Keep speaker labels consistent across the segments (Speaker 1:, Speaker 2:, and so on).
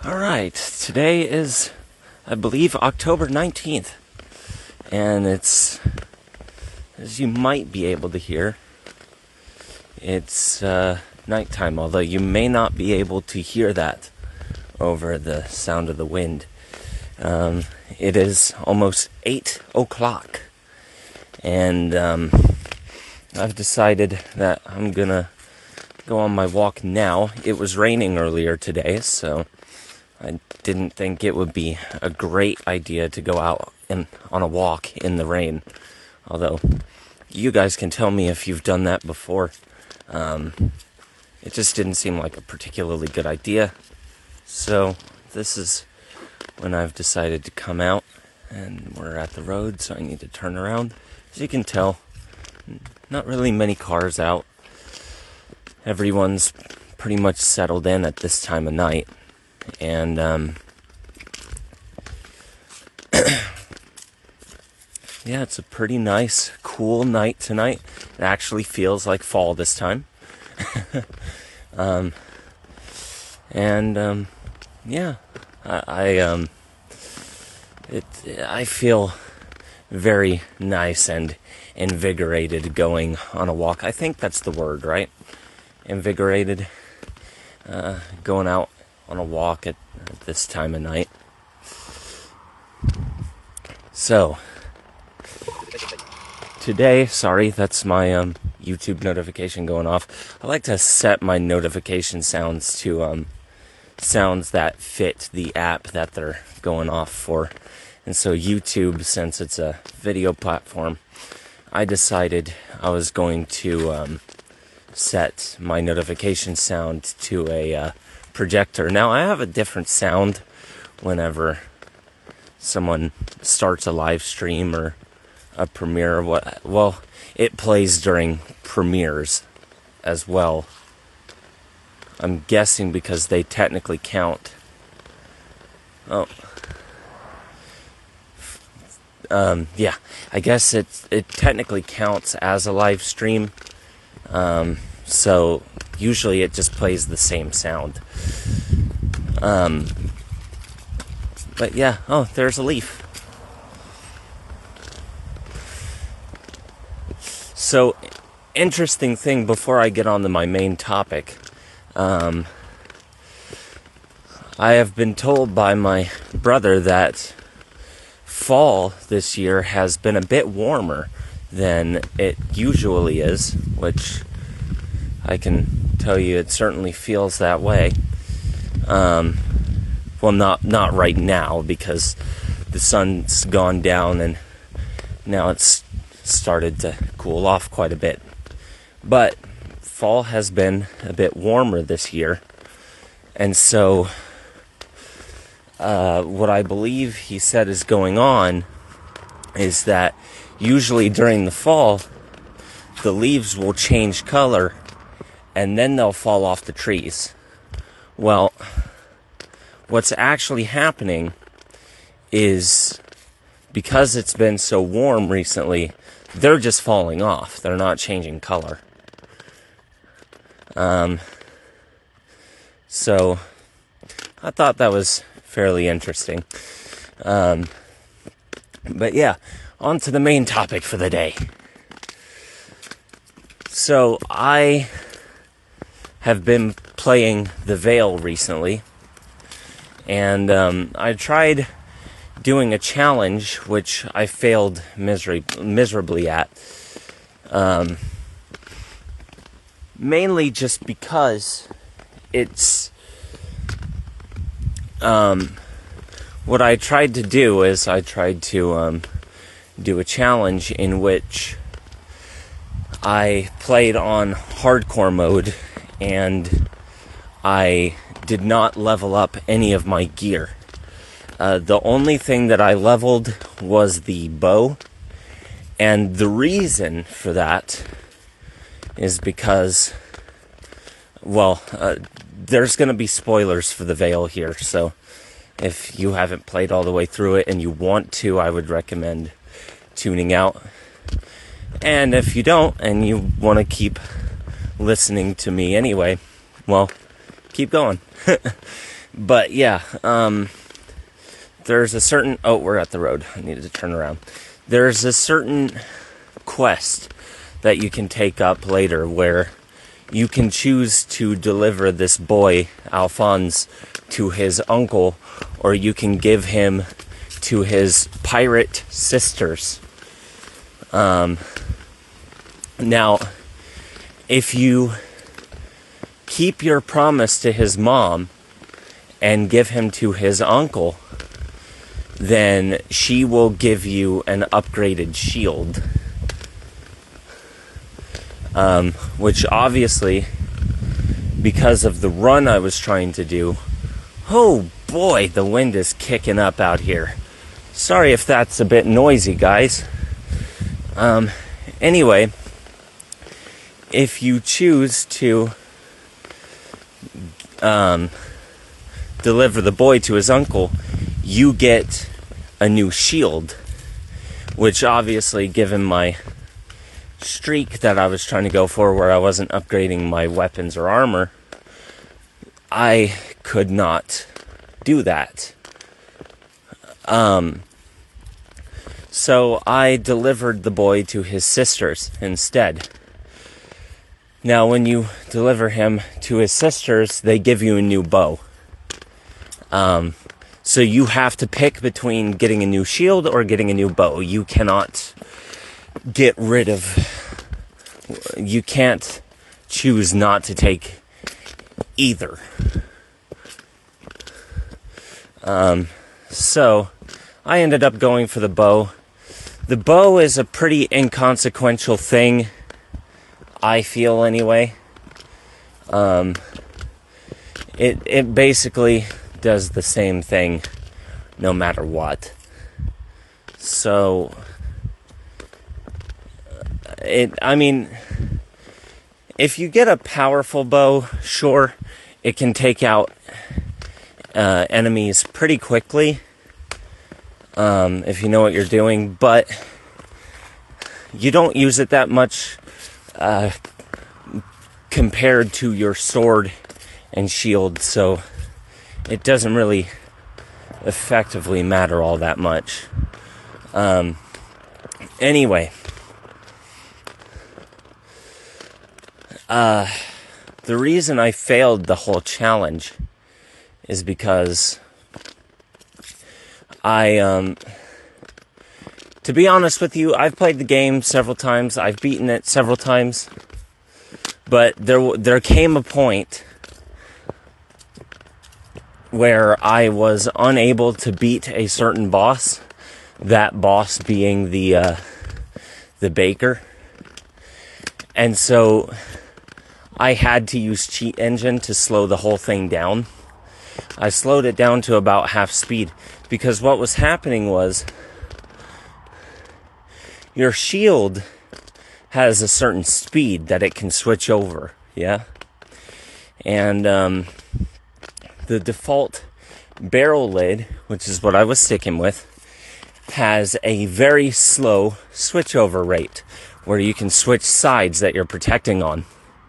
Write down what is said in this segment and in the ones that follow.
Speaker 1: Alright, today is, I believe, October 19th. And it's, as you might be able to hear, it's nighttime, although you may not be able to hear that over the sound of the wind. It is almost 8 o'clock. And I've decided that I'm gonna go on my walk now. It was raining earlier today, so I didn't think it would be a great idea to go out on a walk in the rain. Although, you guys can tell me if you've done that before. It just didn't seem like a particularly good idea. So, this is when I've decided to come out. And we're at the road, so I need to turn around. As you can tell, not really many cars out. Everyone's pretty much settled in at this time of night. And, yeah, it's a pretty nice, cool night tonight. It actually feels like fall this time. Yeah, I feel very nice and invigorated going on a walk. I think that's the word, right? Invigorated, going out on a walk at this time of night. So, today, sorry, that's my YouTube notification going off. I like to set my notification sounds to sounds that fit the app that they're going off for. And so YouTube, since it's a video platform, I decided I was going to set my notification sound to a projector. Now, I have a different sound whenever someone starts a live stream or a premiere or what. Well, it plays during premieres as well. I'm guessing because they technically count. Yeah, I guess it technically counts as a live stream. So usually it just plays the same sound. But yeah, oh, there's a leaf. So, interesting thing before I get on to my main topic. I have been told by my brother that fall this year has been a bit warmer than it usually is, which I can tell you it certainly feels that way. Well, not right now, because the sun's gone down and now it's started to cool off quite a bit. But fall has been a bit warmer this year, and so what I believe he said is going on is that usually during the fall, the leaves will change color and then they'll fall off the trees. Well, what's actually happening is, because it's been so warm recently, they're just falling off. They're not changing color. So I thought that was fairly interesting. But yeah, on to the main topic for the day. So I have been playing The Veil recently, and I tried doing a challenge which I failed miserably at. Mainly just because it's what I tried to do is I tried to do a challenge in which I played on hardcore mode and I did not level up any of my gear. The only thing that I leveled was the bow, and the reason for that is because, well, there's going to be spoilers for The Veil here, so if you haven't played all the way through it and you want to, I would recommend tuning out. And if you don't, and you want to keep listening to me anyway, well, keep going. But yeah, there's a certain... Oh, we're at the road. I needed to turn around. There's a certain quest that you can take up later where you can choose to deliver this boy, Alphonse, to his uncle, or you can give him to his pirate sisters. Now, if you keep your promise to his mom and give him to his uncle, then she will give you an upgraded shield. Which obviously, because of the run I was trying to do... Oh boy, the wind is kicking up out here. Sorry if that's a bit noisy, guys. Anyway, if you choose to deliver the boy to his uncle, you get a new shield, which obviously, given my streak that I was trying to go for where I wasn't upgrading my weapons or armor, I could not do that. So I delivered the boy to his sisters instead. Now, when you deliver him to his sisters, they give you a new bow. So you have to pick between getting a new shield or getting a new bow. You cannot get rid of... You can't choose not to take either. So I ended up going for the bow. The bow is a pretty inconsequential thing, I feel anyway. It basically does the same thing no matter what. So if you get a powerful bow, sure, it can take out enemies pretty quickly, if you know what you're doing, but you don't use it that much compared to your sword and shield, so it doesn't really effectively matter all that much. Anyway, the reason I failed the whole challenge is because to be honest with you, I've played the game several times, I've beaten it several times, but there came a point where I was unable to beat a certain boss, that boss being the baker, and so I had to use Cheat Engine to slow the whole thing down. I slowed it down to about half speed, because what was happening was your shield has a certain speed that it can switch over, yeah? And the default barrel lid, which is what I was sticking with, has a very slow switchover rate, where you can switch sides that you're protecting on.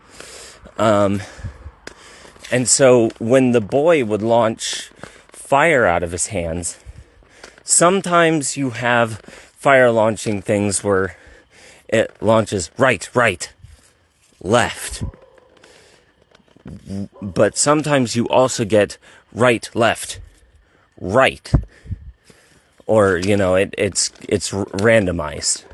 Speaker 1: And so when the boy would launch fire out of his hands, sometimes you have fire launching things where it launches right, left. But sometimes you also get right, left, right. Or, you know, it's randomized.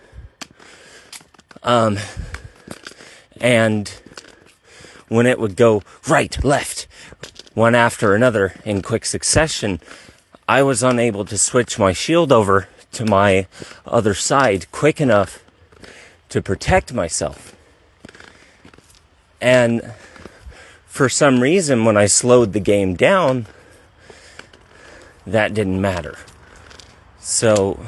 Speaker 1: And when it would go right, left, one after another in quick succession, I was unable to switch my shield over to my other side quick enough to protect myself. And for some reason, when I slowed the game down, that didn't matter. So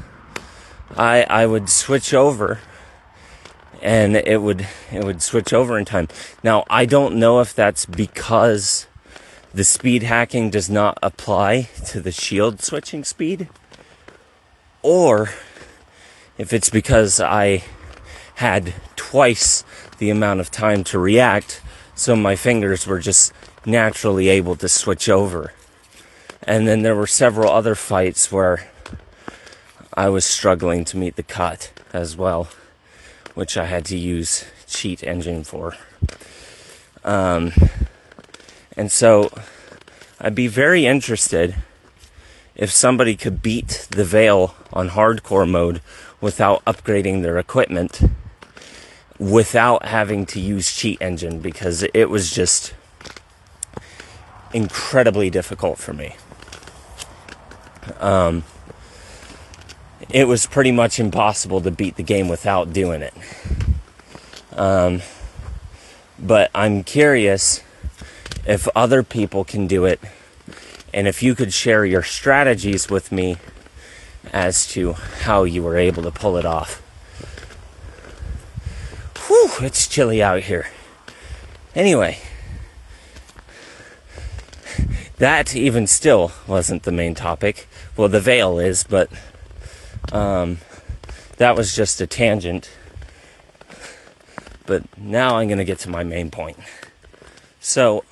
Speaker 1: I would switch over, and it would switch over in time. Now, I don't know if that's because the speed hacking does not apply to the shield switching speed, or if it's because I had twice the amount of time to react, so my fingers were just naturally able to switch over. And then there were several other fights where I was struggling to meet the cut as well, which I had to use Cheat Engine for. And so I'd be very interested if somebody could beat the Veil on hardcore mode without upgrading their equipment, without having to use Cheat Engine, because it was just incredibly difficult for me. It was pretty much impossible to beat the game without doing it. But I'm curious if other people can do it, and if you could share your strategies with me as to how you were able to pull it off. Whew, it's chilly out here. Anyway, that even still wasn't the main topic. Well, the Veil is, but that was just a tangent. But now I'm going to get to my main point. So,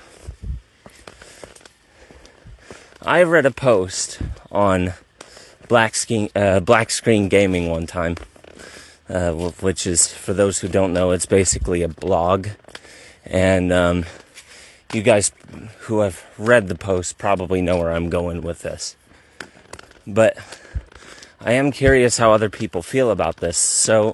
Speaker 1: I read a post on Black Screen Gaming one time, which is, for those who don't know, it's basically a blog. And you guys who have read the post probably know where I'm going with this. But I am curious how other people feel about this. So,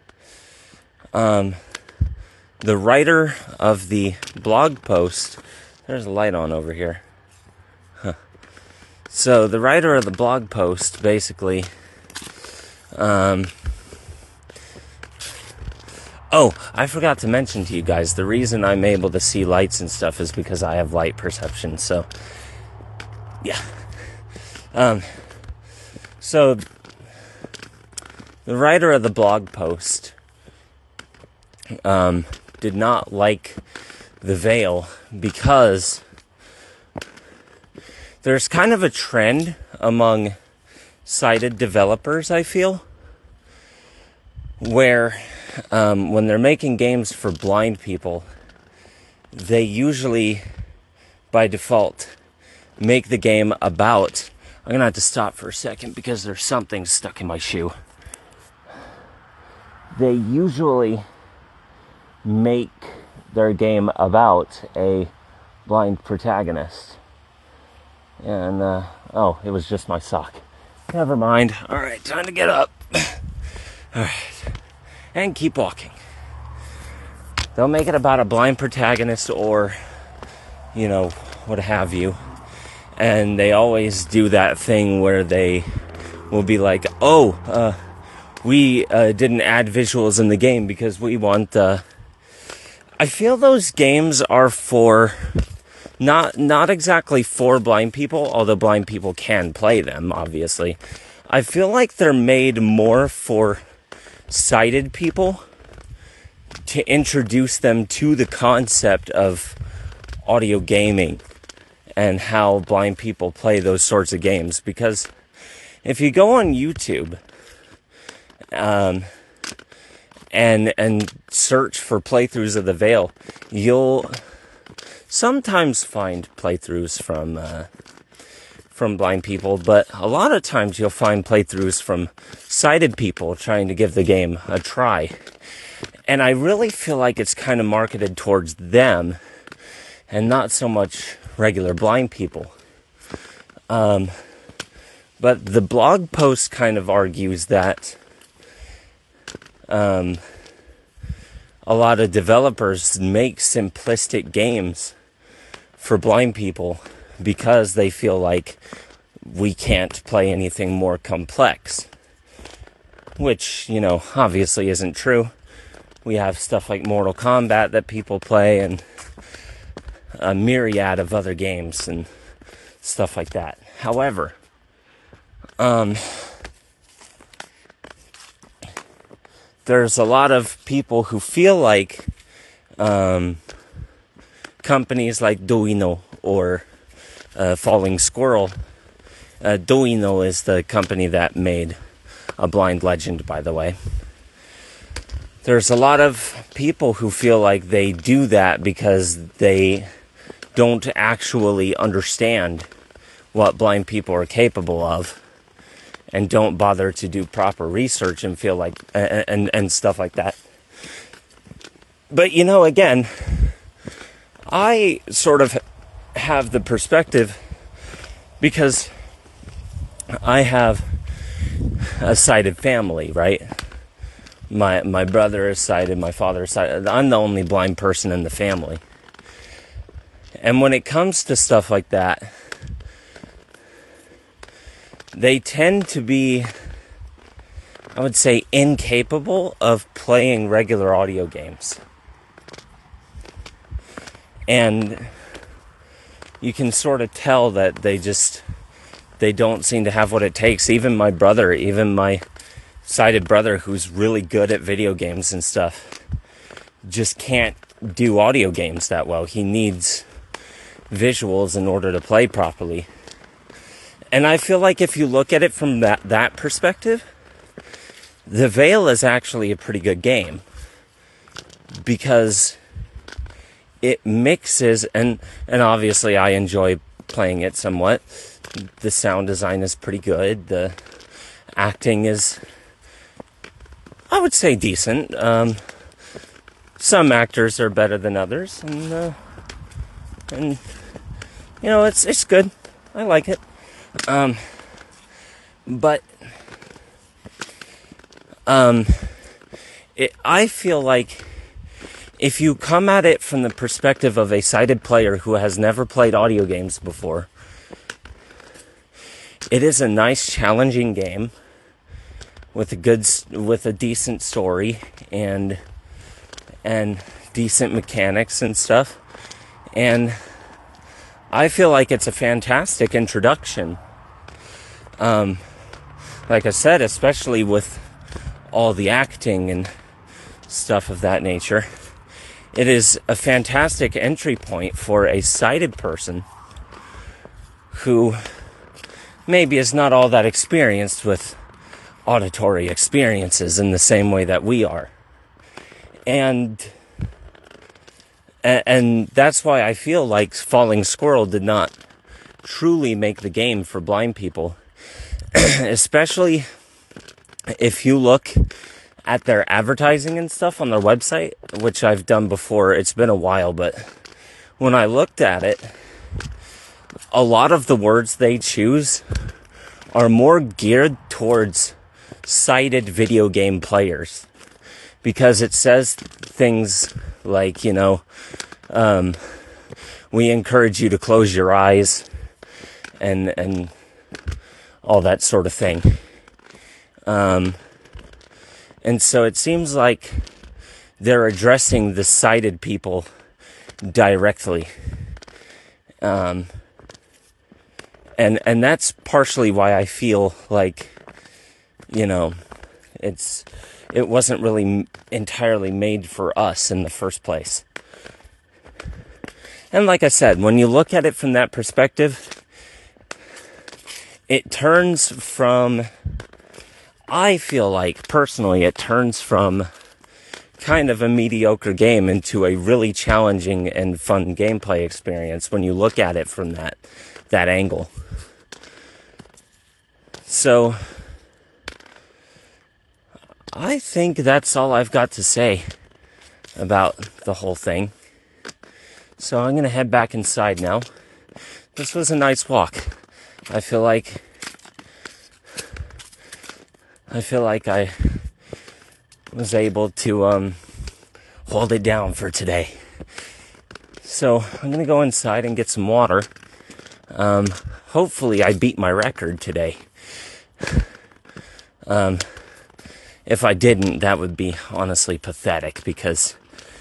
Speaker 1: the writer of the blog post, there's a light on over here. So the writer of the blog post basically, oh, I forgot to mention to you guys, the reason I'm able to see lights and stuff is because I have light perception. So, yeah. So the writer of the blog post did not like the Veil because there's kind of a trend among sighted developers, I feel, where when they're making games for blind people, they usually, by default, make the game about... I'm going to have to stop for a second because there's something stuck in my shoe. They usually make their game about a blind protagonist. And, oh, it was just my sock. Never mind. Alright, time to get up. Alright. And keep walking. They'll make it about a blind protagonist or, you know, what have you. And they always do that thing where they will be like, oh, we didn't add visuals in the game because we want... I feel those games are for... Not exactly for blind people, although blind people can play them, obviously. I feel like they're made more for sighted people to introduce them to the concept of audio gaming and how blind people play those sorts of games. Because if you go on YouTube and search for playthroughs of the Veil, you'll sometimes find playthroughs from blind people, but a lot of times you'll find playthroughs from sighted people trying to give the game a try. And I really feel like it's kind of marketed towards them and not so much regular blind people. But the blog post kind of argues that a lot of developers make simplistic games for blind people because they feel like we can't play anything more complex. Which, you know, obviously isn't true. We have stuff like Mortal Kombat that people play and a myriad of other games and stuff like that. However, there's a lot of people who feel like companies like Doino or Falling Squirrel. Doino is the company that made A Blind Legend, by the way. There's a lot of people who feel like they do that because they don't actually understand what blind people are capable of, and don't bother to do proper research and feel like and stuff like that. But again, I sort of have the perspective because I have a sighted family, right? My brother is sighted, my father is sighted. I'm the only blind person in the family. And when it comes to stuff like that, they tend to be, I would say, incapable of playing regular audio games. And you can sort of tell that they don't seem to have what it takes. Even my brother, even my sighted brother, who's really good at video games and stuff, just can't do audio games that well. He needs visuals in order to play properly. And I feel like if you look at it from that perspective, The Veil is actually a pretty good game, because it mixes, and obviously I enjoy playing it somewhat. The sound design is pretty good. The acting is, I would say, decent. Some actors are better than others, and it's good. I like it. I feel like if you come at it from the perspective of a sighted player who has never played audio games before, it is a nice, challenging game with a decent story and decent mechanics and stuff. And I feel like it's a fantastic introduction. Like I said, especially with all the acting and stuff of that nature, it is a fantastic entry point for a sighted person who maybe is not all that experienced with auditory experiences in the same way that we are. And that's why I feel like Falling Squirrel did not truly make the game for blind people. Especially if you look at their advertising and stuff on their website, which I've done before. It's been a while, but when I looked at it, a lot of the words they choose are more geared towards sighted video game players, because it says things like, we encourage you to close your eyes and all that sort of thing. And so it seems like they're addressing the sighted people directly. And that's partially why I feel like, it wasn't really entirely made for us in the first place. And like I said, when you look at it from that perspective, it turns from, I feel like, personally, it turns from kind of a mediocre game into a really challenging and fun gameplay experience when you look at it from that angle. So, I think that's all I've got to say about the whole thing. So I'm going to head back inside now. This was a nice walk. I feel like I was able to hold it down for today. So I'm going to go inside and get some water. Hopefully I beat my record today. If I didn't, that would be honestly pathetic, because,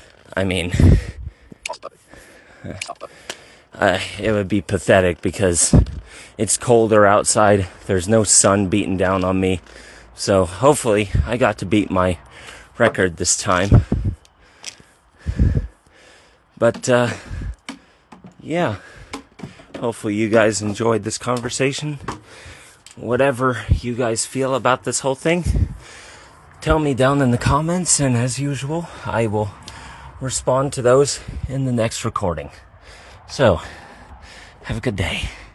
Speaker 1: it would be pathetic because it's colder outside. There's no sun beating down on me. So hopefully I got to beat my record this time. But, yeah. Hopefully you guys enjoyed this conversation. Whatever you guys feel about this whole thing, tell me down in the comments, and as usual, I will respond to those in the next recording. So, have a good day.